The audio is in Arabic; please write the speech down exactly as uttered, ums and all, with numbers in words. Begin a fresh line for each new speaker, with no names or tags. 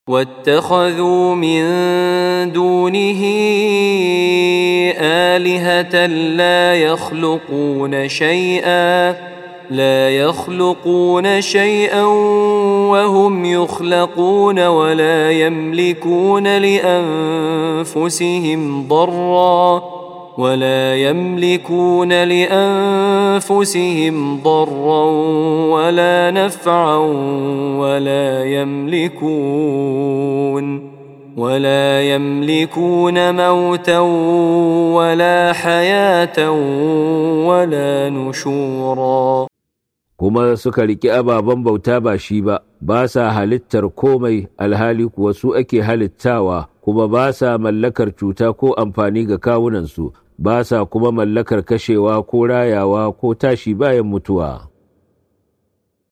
واتخذوا من دونه آلهة لا يخلقون شيئا لا يخلقون شيئا وهم يخلقون ولا يملكون لأنفسهم ضرا ولا يملكون لأنفسهم ضرا ولا نفعا ولا يملكون ولا يملكون موتا ولا حياة ولا نشورا.
kuma suka riƙi ababen bauta ba shi ba, ba sa halittar komai alhali kuwa su ake halittawa, kuma ba sa mallakar cuta ko amfani ga kawunansu, ba sa kuma mallakar kashewa ko rayawa ko tashi bayan mutuwa.